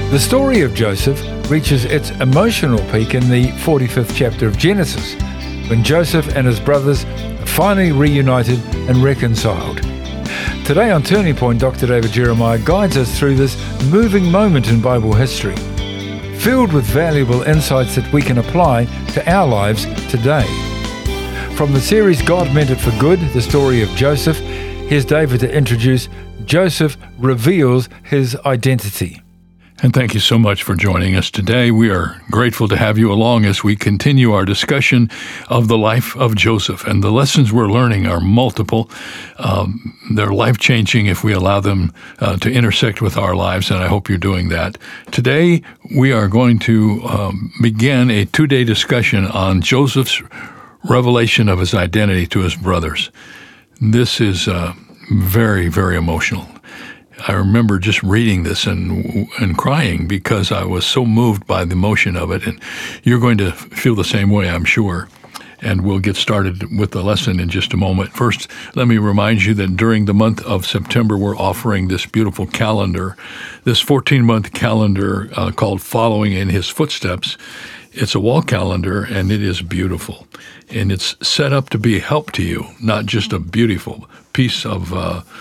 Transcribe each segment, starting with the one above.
The story of Joseph reaches its emotional peak in the 45th chapter of Genesis, when Joseph and his brothers are finally reunited and reconciled. Today on Turning Point, Dr. David Jeremiah guides us through this moving moment in Bible history, filled with valuable insights that we can apply to our lives today. From the series God Meant It for Good, the story of Joseph, here's David to introduce Joseph Reveals His Identity. And thank you so much for joining us today. We are grateful to have you along as we continue our discussion of the life of Joseph. And the lessons we're learning are multiple. They're life-changing if we allow them to intersect with our lives, and I hope you're doing that. Today, we are going to begin a 2-day discussion on Joseph's revelation of his identity to his brothers. This is very, very emotional. I remember just reading this and crying because I was so moved by the emotion of it. And you're going to feel the same way, I'm sure. And we'll get started with the lesson in just a moment. First, let me remind you that during the month of September, we're offering this beautiful calendar, this 14-month calendar called Following in His Footsteps. It's a wall calendar, and it is beautiful. And it's set up to be a help to you, not just a beautiful piece of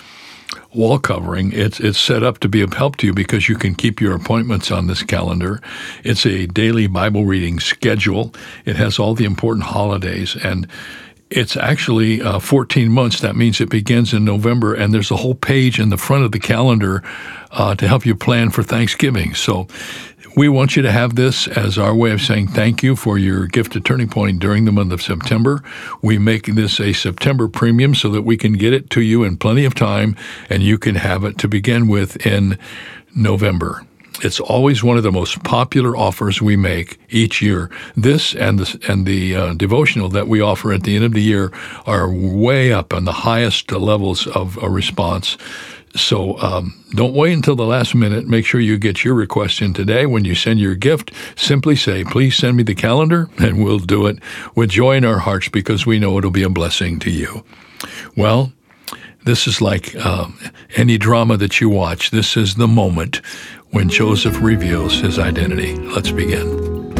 wall covering. It's set up to be of help to you because you can keep your appointments on this calendar. It's a daily Bible reading schedule. It has all the important holidays, and it's actually 14 months. That means it begins in November, and there's a whole page in the front of the calendar to help you plan for Thanksgiving. So we want you to have this as our way of saying thank you for your gift to Turning Point during the month of September. We make this a September premium so that we can get it to you in plenty of time, and you can have it to begin with in November. It's always one of the most popular offers we make each year. This and the devotional that we offer at the end of the year are way up on the highest levels of a response. So don't wait until the last minute. Make sure you get your request in today. When you send your gift, simply say, please send me the calendar, and we'll do it with joy in our hearts because we know it'll be a blessing to you. Well, this is like any drama that you watch. This is the moment when Joseph reveals his identity. Let's begin.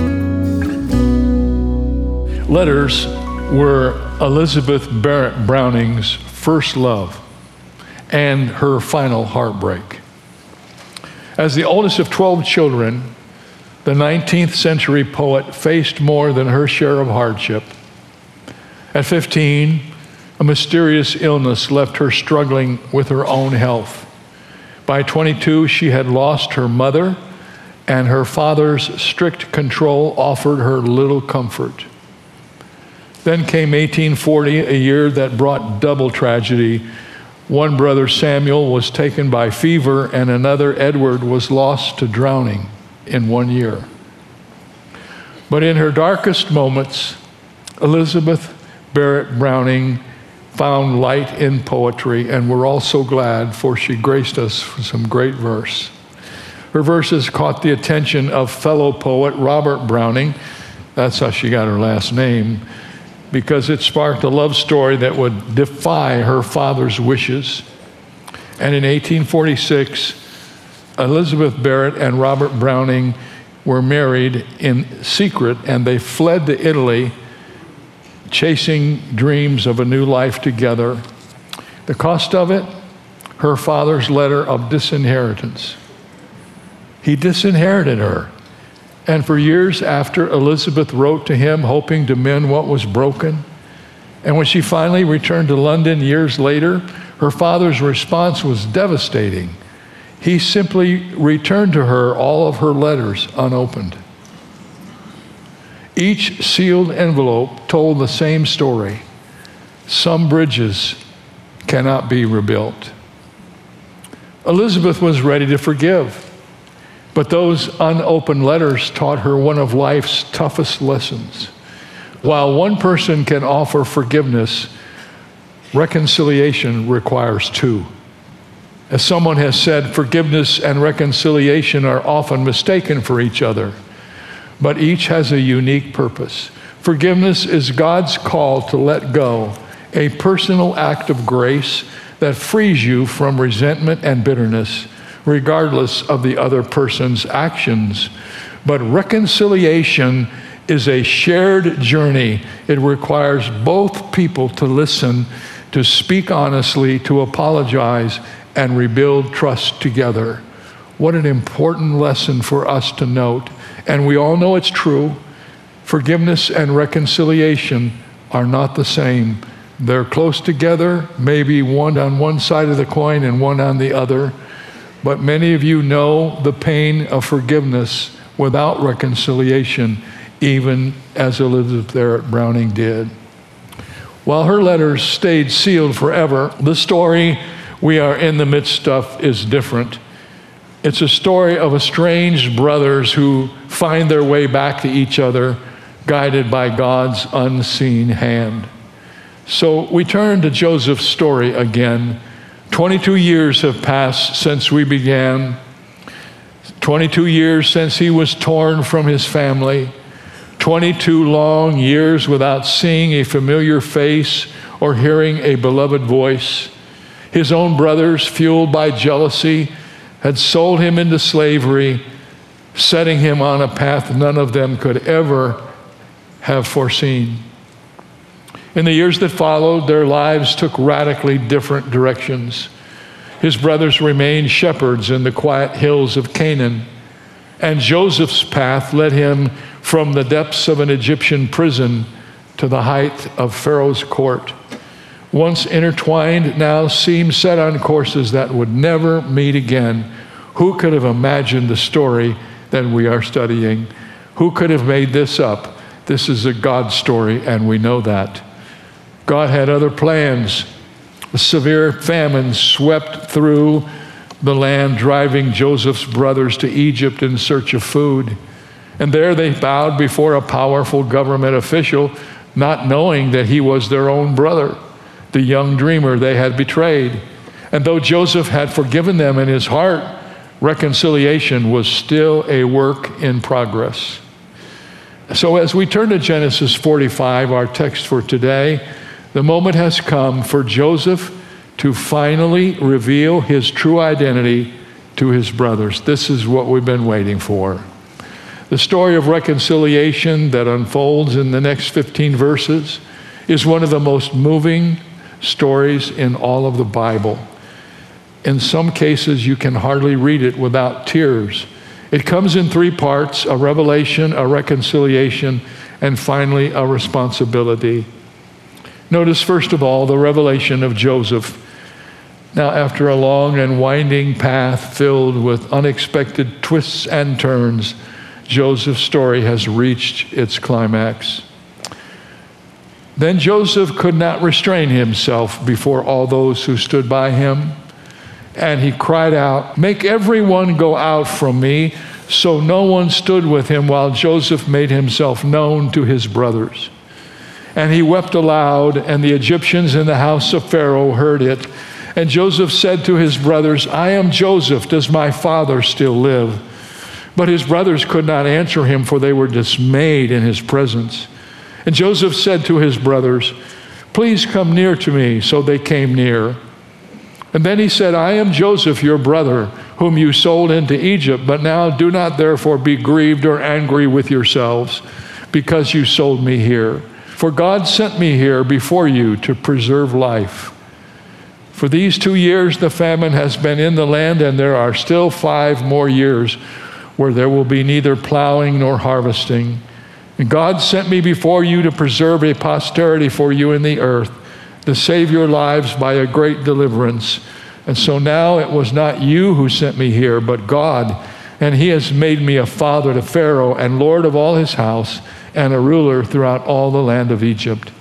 Letters were Elizabeth Barrett Browning's first love and her final heartbreak. As the oldest of 12 children, the 19th century poet faced more than her share of hardship. At 15, a mysterious illness left her struggling with her own health. By 22, she had lost her mother, and her father's strict control offered her little comfort. Then came 1840, a year that brought double tragedy. One brother, Samuel, was taken by fever, and another, Edward, was lost to drowning in 1 year. But in her darkest moments, Elizabeth Barrett Browning found light in poetry, and we're all so glad, for she graced us with some great verse. Her verses caught the attention of fellow poet Robert Browning. That's how she got her last name, because it sparked a love story that would defy her father's wishes. And in 1846, Elizabeth Barrett and Robert Browning were married in secret, and they fled to Italy, chasing dreams of a new life together. The cost of it? Her father's letter of disinheritance. He disinherited her. And for years after, Elizabeth wrote to him, hoping to mend what was broken. And when she finally returned to London years later, her father's response was devastating. He simply returned to her all of her letters unopened. Each sealed envelope told the same story. Some bridges cannot be rebuilt. Elizabeth was ready to forgive. But those unopened letters taught her one of life's toughest lessons. While one person can offer forgiveness, reconciliation requires two. As someone has said, forgiveness and reconciliation are often mistaken for each other, but each has a unique purpose. Forgiveness is God's call to let go, a personal act of grace that frees you from resentment and bitterness. regardless of the other person's actions. But reconciliation is a shared journey. It requires both people to listen, to speak honestly, to apologize, and rebuild trust together. What an important lesson for us to note. And we all know it's true. Forgiveness and reconciliation are not the same. They're close together, maybe one on one side of the coin and one on the other. But many of you know the pain of forgiveness without reconciliation, even as Elizabeth Barrett Browning did. While her letters stayed sealed forever, the story we are in the midst of is different. It's a story of estranged brothers who find their way back to each other, guided by God's unseen hand. So we turn to Joseph's story again. 22 years have passed since we began. 22 years since he was torn from his family. 22 long years without seeing a familiar face or hearing a beloved voice. His own brothers, fueled by jealousy, had sold him into slavery, setting him on a path none of them could ever have foreseen. In the years that followed, their lives took radically different directions. His brothers remained shepherds in the quiet hills of Canaan, and Joseph's path led him from the depths of an Egyptian prison to the height of Pharaoh's court. Once intertwined, now seemed set on courses that would never meet again. Who could have imagined the story that we are studying? Who could have made this up? This is a God story, and we know that. God had other plans. A severe famine swept through the land, driving Joseph's brothers to Egypt in search of food. And there they bowed before a powerful government official, not knowing that he was their own brother, the young dreamer they had betrayed. And though Joseph had forgiven them in his heart, reconciliation was still a work in progress. So as we turn to Genesis 45, our text for today, the moment has come for Joseph to finally reveal his true identity to his brothers. This is what we've been waiting for. The story of reconciliation that unfolds in the next 15 verses is one of the most moving stories in all of the Bible. In some cases, you can hardly read it without tears. It comes in three parts: a revelation, a reconciliation, and finally a responsibility. Notice, first of all, the revelation of Joseph. Now, after a long and winding path filled with unexpected twists and turns, Joseph's story has reached its climax. Then Joseph could not restrain himself before all those who stood by him, and he cried out, "Make everyone go out from me." So no one stood with him while Joseph made himself known to his brothers. And he wept aloud, and the Egyptians in the house of Pharaoh heard it. And Joseph said to his brothers, "I am Joseph. Does my father still live?" But his brothers could not answer him, for they were dismayed in his presence. And Joseph said to his brothers, "Please come near to me." So they came near. And then he said, "I am Joseph, your brother, whom you sold into Egypt. But now do not therefore be grieved or angry with yourselves, because you sold me here. For God sent me here before you to preserve life. For these 2 years the famine has been in the land, and there are still 5 more years where there will be neither plowing nor harvesting. And God sent me before you to preserve a posterity for you in the earth, to save your lives by a great deliverance. And so now it was not you who sent me here, but God. And he has made me a father to Pharaoh and lord of all his house, and a ruler throughout all the land of Egypt."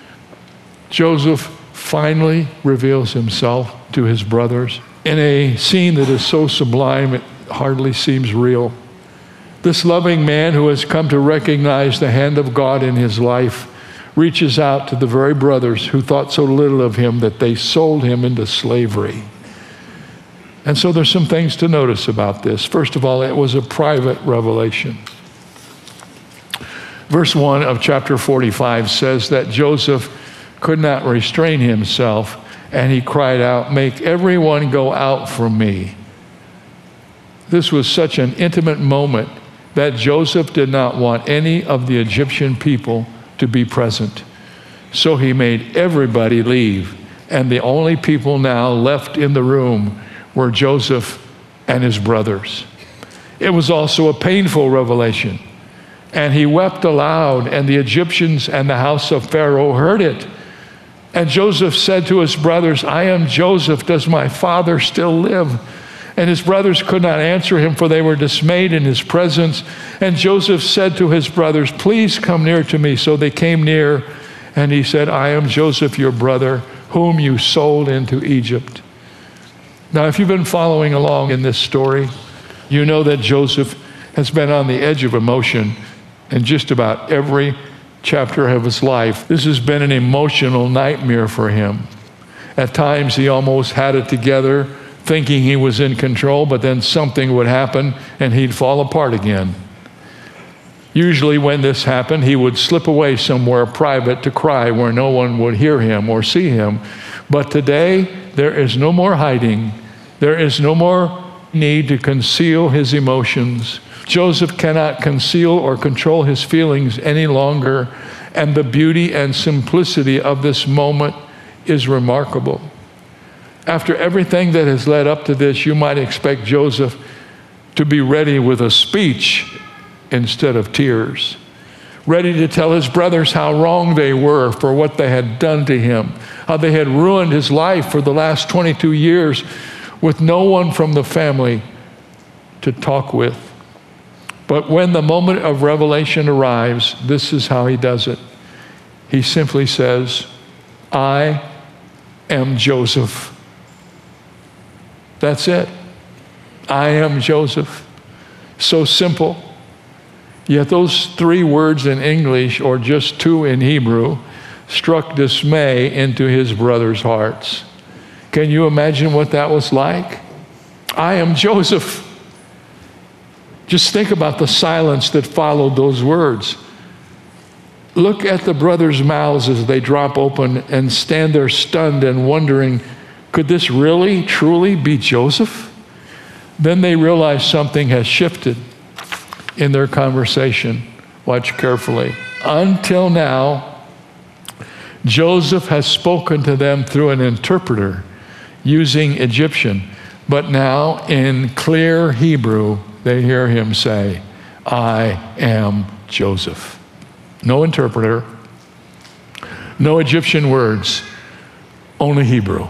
Joseph finally reveals himself to his brothers in a scene that is so sublime it hardly seems real. This loving man who has come to recognize the hand of God in his life reaches out to the very brothers who thought so little of him that they sold him into slavery. And so there's some things to notice about this. First of all, it was a private revelation. Verse 1 of chapter 45 says that Joseph could not restrain himself, and he cried out, "Make everyone go out from me." This was such an intimate moment that Joseph did not want any of the Egyptian people to be present. So he made everybody leave, and the only people now left in the room were Joseph and his brothers. It was also a painful revelation, and he wept aloud, and the Egyptians and the house of Pharaoh heard it. And Joseph said to his brothers, "I am Joseph. Does my father still live?" And his brothers could not answer him, for they were dismayed in his presence. And Joseph said to his brothers, "Please come near to me." So they came near, and he said, "I am Joseph, your brother, whom you sold into Egypt." Now, if you've been following along in this story, you know that Joseph has been on the edge of emotion in just about every chapter of his life. This has been an emotional nightmare for him. At times, he almost had it together, thinking he was in control, but then something would happen and he'd fall apart again. Usually when this happened, he would slip away somewhere private to cry where no one would hear him or see him. But today, there is no more hiding. There is no more need to conceal his emotions. Joseph cannot conceal or control his feelings any longer, and the beauty and simplicity of this moment is remarkable. After everything that has led up to this, you might expect Joseph to be ready with a speech instead of tears, ready to tell his brothers how wrong they were for what they had done to him, how they had ruined his life for the last 22 years with no one from the family to talk with. But when the moment of revelation arrives, this is how he does it. He simply says, "I am Joseph." That's it. I am Joseph. So simple. Yet those 3 words in English, or just 2 in Hebrew, struck dismay into his brothers' hearts. Can you imagine what that was like? I am Joseph. Just think about the silence that followed those words. Look at the brothers' mouths as they drop open and stand there stunned and wondering, could this really, truly be Joseph? Then they realize something has shifted in their conversation. Watch carefully. Until now, Joseph has spoken to them through an interpreter using Egyptian, but now in clear Hebrew, they hear him say, "I am Joseph." No interpreter, no Egyptian words, only Hebrew.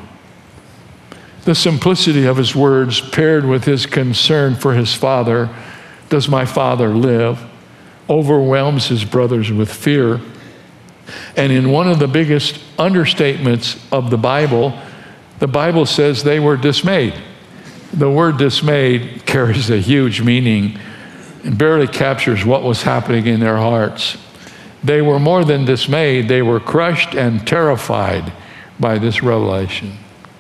The simplicity of his words paired with his concern for his father, "Does my father live?" overwhelms his brothers with fear. And in one of the biggest understatements of the Bible says they were dismayed. The word dismayed carries a huge meaning and barely captures what was happening in their hearts. They were more than dismayed. They were crushed and terrified by this revelation.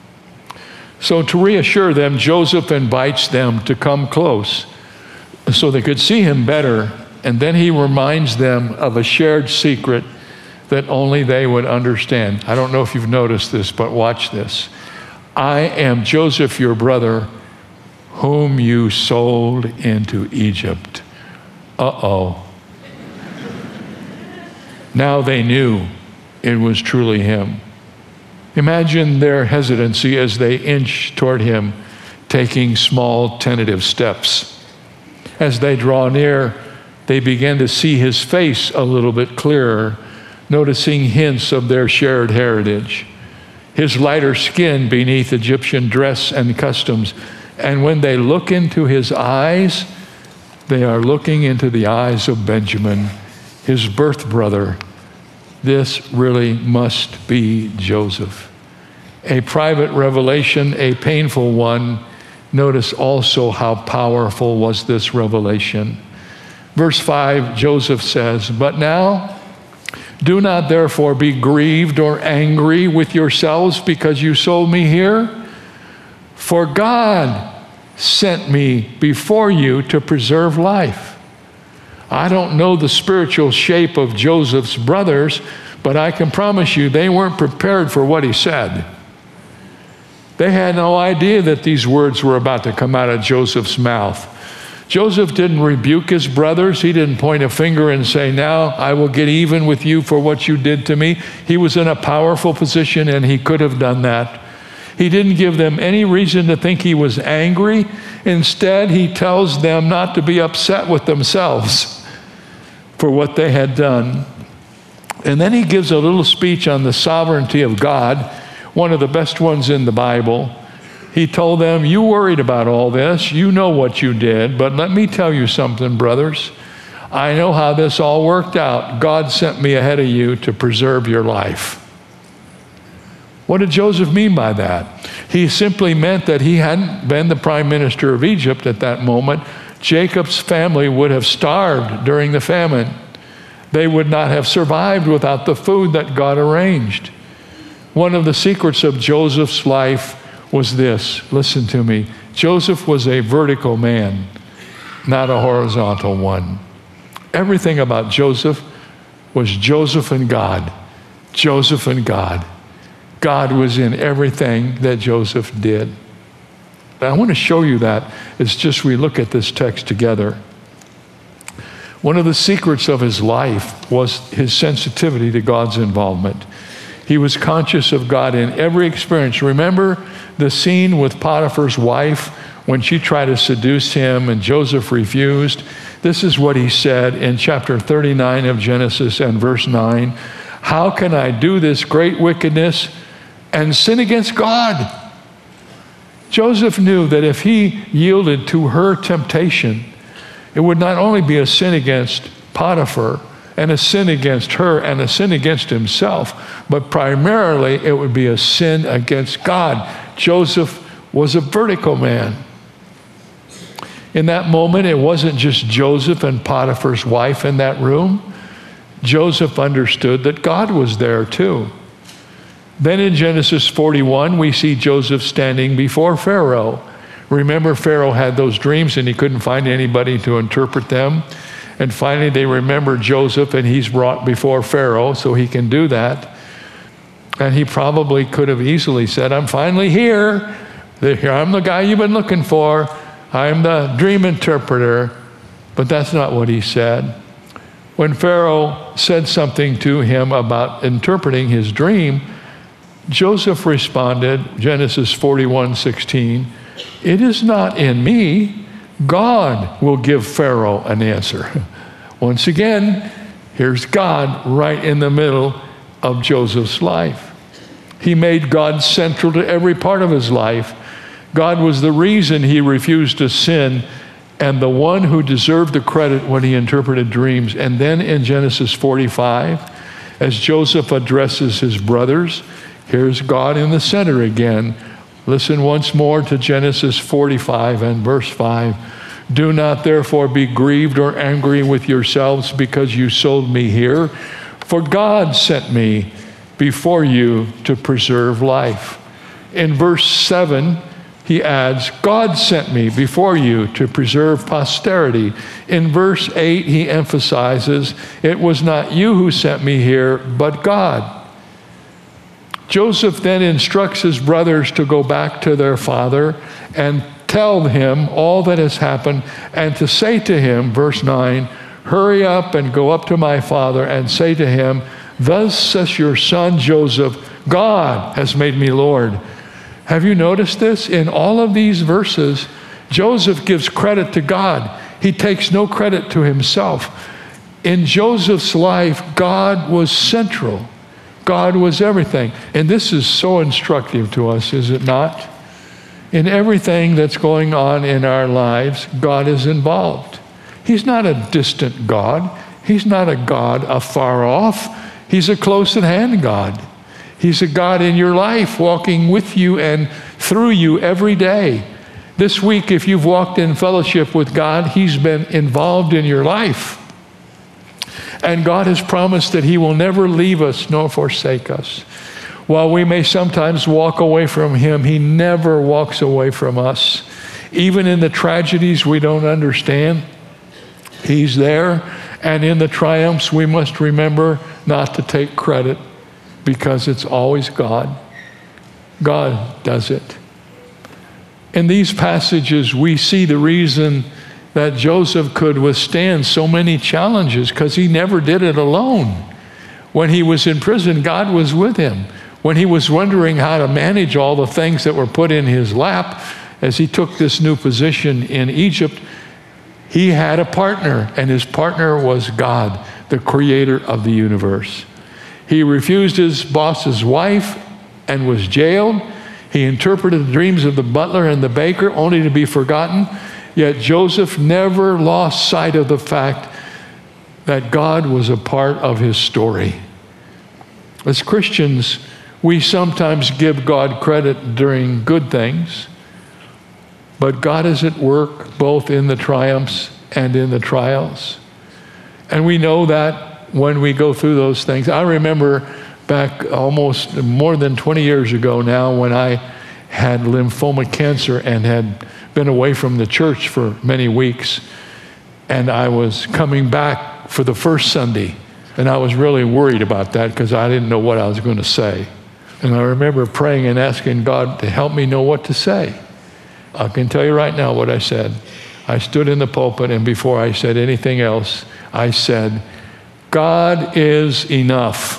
So to reassure them, Joseph invites them to come close so they could see him better. And then he reminds them of a shared secret that only they would understand. I don't know if you've noticed this, but watch this. "I am Joseph, your brother, whom you sold into Egypt." Uh-oh. Now they knew it was truly him. Imagine their hesitancy as they inch toward him, taking small tentative steps. As they draw near, they begin to see his face a little bit clearer, noticing hints of their shared heritage. His lighter skin beneath Egyptian dress and customs. And when they look into his eyes, they are looking into the eyes of Benjamin, his birth brother. This really must be Joseph. A private revelation, a painful one. Notice also how powerful was this revelation. Verse 5, Joseph says, "But now, do not therefore be grieved or angry with yourselves because you sold me here. For God sent me before you to preserve life." I don't know the spiritual shape of Joseph's brothers, but I can promise you they weren't prepared for what he said. They had no idea that these words were about to come out of Joseph's mouth. Joseph didn't rebuke his brothers. He didn't point a finger and say, now I will get even with you for what you did to me. He was in a powerful position and he could have done that. He didn't give them any reason to think he was angry. Instead, he tells them not to be upset with themselves for what they had done. And then he gives a little speech on the sovereignty of God, one of the best ones in the Bible. He told them, you worried about all this. You know what you did. But let me tell you something, brothers. I know how this all worked out. God sent me ahead of you to preserve your life. What did Joseph mean by that? He simply meant that he hadn't been the prime minister of Egypt at that moment. Jacob's family would have starved during the famine. They would not have survived without the food that God arranged. One of the secrets of Joseph's life was this. Listen to me. Joseph was a vertical man, not a horizontal one. Everything about Joseph was Joseph and God. Joseph and God. God was in everything that Joseph did. And I want to show you that as just we look at this text together. One of the secrets of his life was his sensitivity to God's involvement. He was conscious of God in every experience. Remember the scene with Potiphar's wife when she tried to seduce him and Joseph refused? This is what he said in chapter 39 of Genesis and verse 9. How can I do this great wickedness and sin against God? Joseph knew that if he yielded to her temptation, it would not only be a sin against Potiphar and a sin against her and a sin against himself, but primarily it would be a sin against God. Joseph was a vertical man. In that moment, it wasn't just Joseph and Potiphar's wife in that room. Joseph understood that God was there too. Then in Genesis 41, we see Joseph standing before Pharaoh. Remember, Pharaoh had those dreams and he couldn't find anybody to interpret them. And finally, they remember Joseph and he's brought before Pharaoh, so he can do that. And he probably could have easily said, I'm finally here. I'm the guy you've been looking for. I'm the dream interpreter. But that's not what he said. When Pharaoh said something to him about interpreting his dream, Joseph responded, Genesis 41:16, it is not in me. God will give Pharaoh an answer. Once again, here's God right in the middle of Joseph's life. He made God central to every part of his life. God was the reason he refused to sin and the one who deserved the credit when he interpreted dreams. And then in Genesis 45, as Joseph addresses his brothers, here's God in the center again. Listen once more to Genesis 45 and verse 5. Do not therefore be grieved or angry with yourselves because you sold me here, for God sent me before you to preserve life. In verse 7, he adds, God sent me before you to preserve posterity. In verse 8, he emphasizes, it was not you who sent me here, but God. Joseph then instructs his brothers to go back to their father and tell him all that has happened and to say to him, verse 9, hurry up and go up to my father and say to him, thus says your son Joseph, God has made me Lord. Have you noticed this? In all of these verses, Joseph gives credit to God. He takes no credit to himself. In Joseph's life, God was central. God was everything. And this is so instructive to us, is it not? In everything that's going on in our lives, God is involved. He's not a distant God. He's not a God afar off. He's a close at hand God. He's a God in your life, walking with you and through you every day. This week, if you've walked in fellowship with God, he's been involved in your life. And God has promised that he will never leave us nor forsake us. While we may sometimes walk away from him, he never walks away from us. Even in the tragedies we don't understand, he's there. And in the triumphs, we must remember not to take credit because it's always God. God does it. In these passages, we see the reason that Joseph could withstand so many challenges, because he never did it alone. When he was in prison, God was with him. When he was wondering how to manage all the things that were put in his lap as he took this new position in Egypt, he had a partner, and his partner was God, the creator of the universe. He refused his boss's wife and was jailed. He interpreted the dreams of the butler and the baker, only to be forgotten. Yet Joseph never lost sight of the fact that God was a part of his story. As Christians, we sometimes give God credit during good things, but God is at work both in the triumphs and in the trials. And we know that when we go through those things. I remember back almost more than 20 years ago now, when I had lymphoma cancer and had been away from the church for many weeks, and I was coming back for the first Sunday, and I was really worried about that because I didn't know what I was going to say. And I remember praying and asking God to help me know what to say. I can tell you right now what I said. I stood in the pulpit, and before I said anything else, I said, God is enough.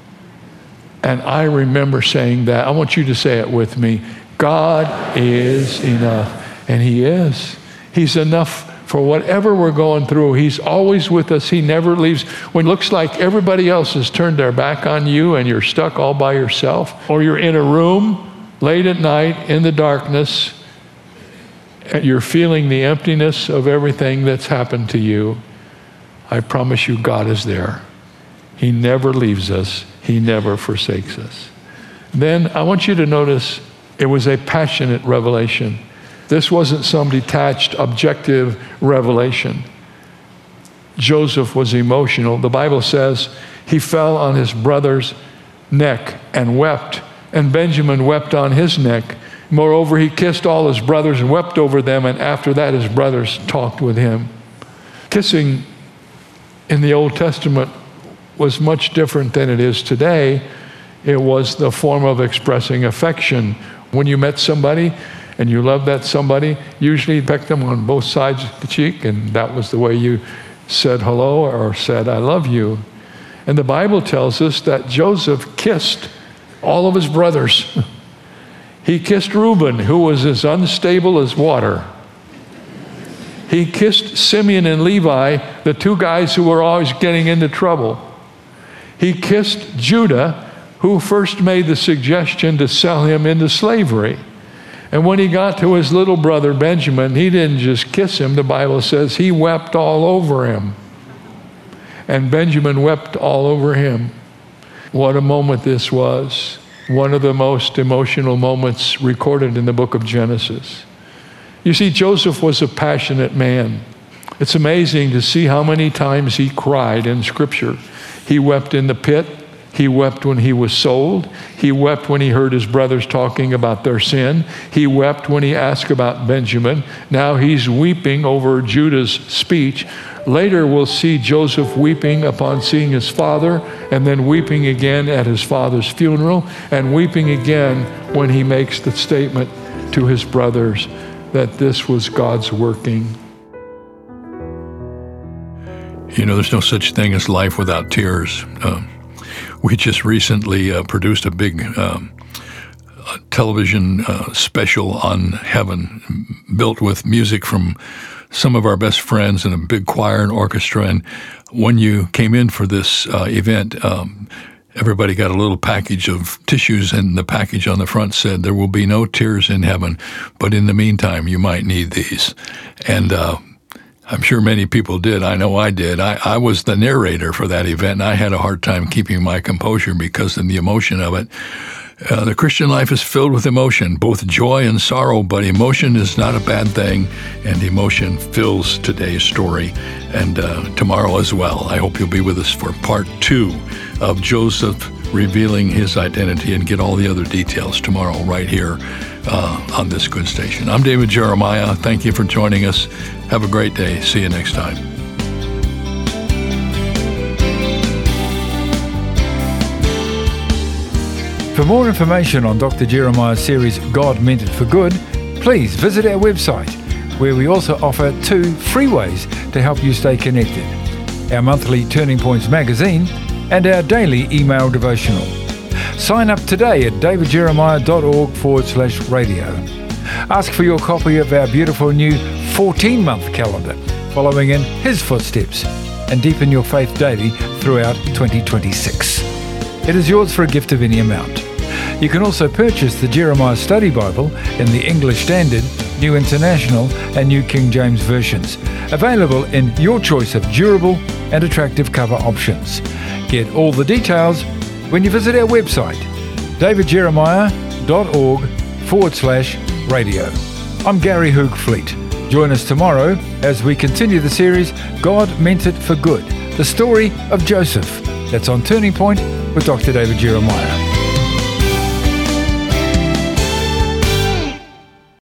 And I remember saying that. I want you to say it with me. God is enough. And He is. He's enough for whatever we're going through. He's always with us. He never leaves. When it looks like everybody else has turned their back on you and you're stuck all by yourself, or you're in a room late at night in the darkness, and you're feeling the emptiness of everything that's happened to you, I promise you God is there. He never leaves us. He never forsakes us. Then I want you to notice it was a passionate revelation. This wasn't some detached, objective revelation. Joseph was emotional. The Bible says he fell on his brother's neck and wept, and Benjamin wept on his neck. Moreover, he kissed all his brothers and wept over them, and after that his brothers talked with him. Kissing in the Old Testament was much different than it is today. It was the form of expressing affection. When you met somebody and you loved that somebody, usually you pecked them on both sides of the cheek, and that was the way you said hello or said, I love you. And the Bible tells us that Joseph kissed all of his brothers. He kissed Reuben, who was as unstable as water. He kissed Simeon and Levi, the two guys who were always getting into trouble. He kissed Judah, who first made the suggestion to sell him into slavery. And when he got to his little brother Benjamin, he didn't just kiss him. The Bible says he wept all over him. And Benjamin wept all over him. What a moment this was. One of the most emotional moments recorded in the book of Genesis. You see, Joseph was a passionate man. It's amazing to see how many times he cried in Scripture. He wept in the pit. He wept when he was sold. He wept when he heard his brothers talking about their sin. He wept when he asked about Benjamin. Now he's weeping over Judah's speech. Later we'll see Joseph weeping upon seeing his father, and then weeping again at his father's funeral, and weeping again when he makes the statement to his brothers that this was God's working. You know, there's no such thing as life without tears. We just recently produced a big television special on heaven, built with music from some of our best friends and a big choir and orchestra. And when you came in for this event, everybody got a little package of tissues, and the package on the front said, there will be no tears in heaven, but in the meantime, you might need these. And I'm sure many people did. I know I did. I was the narrator for that event, and I had a hard time keeping my composure because of the emotion of it. The Christian life is filled with emotion, both joy and sorrow, but emotion is not a bad thing, and emotion fills today's story and tomorrow as well. I hope you'll be with us for part 2 of Joseph revealing his identity, and get all the other details tomorrow right here on this good station. I'm David Jeremiah. Thank you for joining us. Have a great day. See you next time. For more information on Dr. Jeremiah's series, God Meant It for Good, please visit our website, where we also offer 2 free ways to help you stay connected: our monthly Turning Points magazine and our daily email devotional. Sign up today at davidjeremiah.org/radio. Ask for your copy of our beautiful new 14-month calendar, following in his footsteps, and deepen your faith daily throughout 2026. It is yours for a gift of any amount. You can also purchase the Jeremiah Study Bible in the English Standard, New International and New King James versions, available in your choice of durable and attractive cover options. Get all the details when you visit our website, davidjeremiah.org/radio. I'm Gary Hoogfleet. Join us tomorrow as we continue the series, God Meant It for Good, the story of Joseph. That's on Turning Point with Dr. David Jeremiah.